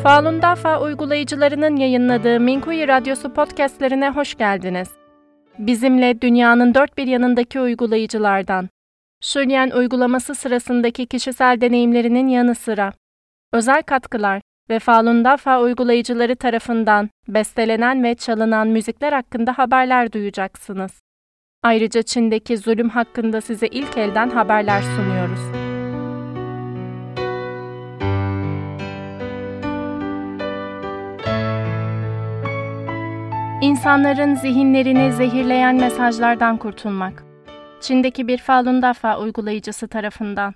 Falun Dafa uygulayıcılarının yayınladığı Minkuyu Radyosu podcastlerine hoş geldiniz. Bizimle dünyanın dört bir yanındaki uygulayıcılardan, Şölyen uygulaması sırasındaki kişisel deneyimlerinin yanı sıra, özel katkılar ve Falun Dafa uygulayıcıları tarafından bestelenen ve çalınan müzikler hakkında haberler duyacaksınız. Ayrıca Çin'deki zulüm hakkında size ilk elden haberler sunuyoruz. İnsanların zihinlerini zehirleyen mesajlardan kurtulmak. Çin'deki bir Falun Dafa uygulayıcısı tarafından.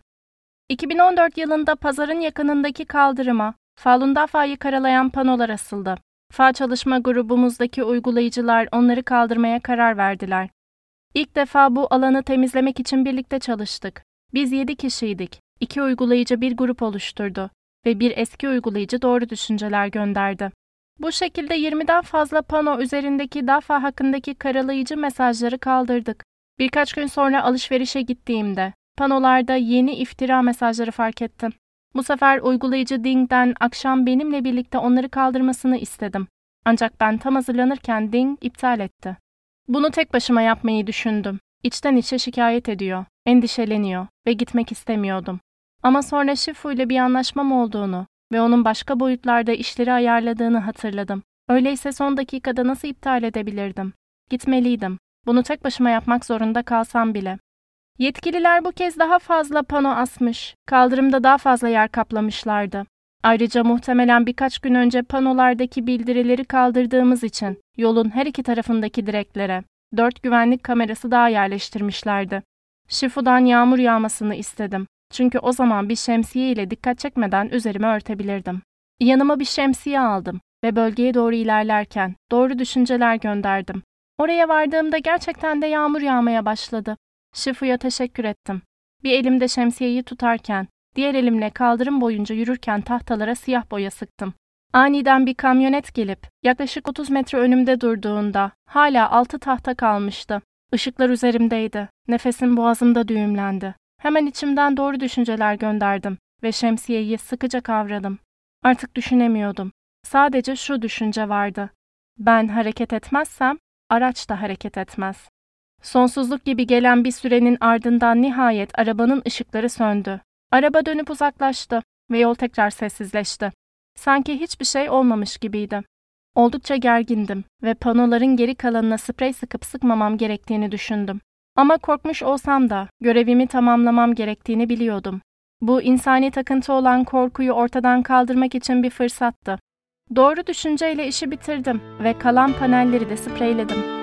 2014 yılında pazarın yakınındaki kaldırıma Falun Dafa'yı karalayan panolar asıldı. Fa çalışma grubumuzdaki uygulayıcılar onları kaldırmaya karar verdiler. İlk defa bu alanı temizlemek için birlikte çalıştık. Biz 7 kişiydik. 2 uygulayıcı bir grup oluşturdu ve bir eski uygulayıcı doğru düşünceler gönderdi. Bu şekilde 20'den fazla pano üzerindeki Dafa hakkındaki karalayıcı mesajları kaldırdık. Birkaç gün sonra alışverişe gittiğimde panolarda yeni iftira mesajları fark ettim. Bu sefer uygulayıcı Ding'den akşam benimle birlikte onları kaldırmasını istedim. Ancak ben tam hazırlanırken Ding iptal etti. Bunu tek başıma yapmayı düşündüm. İçten içe şikayet ediyor, endişeleniyor ve gitmek istemiyordum. Ama sonra Shifu ile bir anlaşmam olduğunu ve onun başka boyutlarda işleri ayarladığını hatırladım. Öyleyse son dakikada nasıl iptal edebilirdim? Gitmeliydim. Bunu tek başıma yapmak zorunda kalsam bile. Yetkililer bu kez daha fazla pano asmış, kaldırımda daha fazla yer kaplamışlardı. Ayrıca muhtemelen birkaç gün önce panolardaki bildirileri kaldırdığımız için yolun her iki tarafındaki direklere 4 güvenlik kamerası daha yerleştirmişlerdi. Shifu'dan yağmur yağmasını istedim. Çünkü o zaman bir şemsiye ile dikkat çekmeden üzerime örtebilirdim. Yanıma bir şemsiye aldım ve bölgeye doğru ilerlerken doğru düşünceler gönderdim. Oraya vardığımda gerçekten de yağmur yağmaya başladı. Shifu'ya teşekkür ettim. Bir elimde şemsiyeyi tutarken, diğer elimle kaldırım boyunca yürürken tahtalara siyah boya sıktım. Aniden bir kamyonet gelip yaklaşık 30 metre önümde durduğunda hala 6 tahta kalmıştı. Işıklar üzerimdeydi. Nefesim boğazımda düğümlendi. Hemen içimden doğru düşünceler gönderdim ve şemsiyeyi sıkıca kavradım. Artık düşünemiyordum. Sadece şu düşünce vardı. Ben hareket etmezsem araç da hareket etmez. Sonsuzluk gibi gelen bir sürenin ardından nihayet arabanın ışıkları söndü. Araba dönüp uzaklaştı ve yol tekrar sessizleşti. Sanki hiçbir şey olmamış gibiydi. Oldukça gergindim ve panoların geri kalanına sprey sıkıp sıkmamam gerektiğini düşündüm. Ama korkmuş olsam da görevimi tamamlamam gerektiğini biliyordum. Bu insani takıntı olan korkuyu ortadan kaldırmak için bir fırsattı. Doğru düşünceyle işi bitirdim ve kalan panelleri de spreyledim.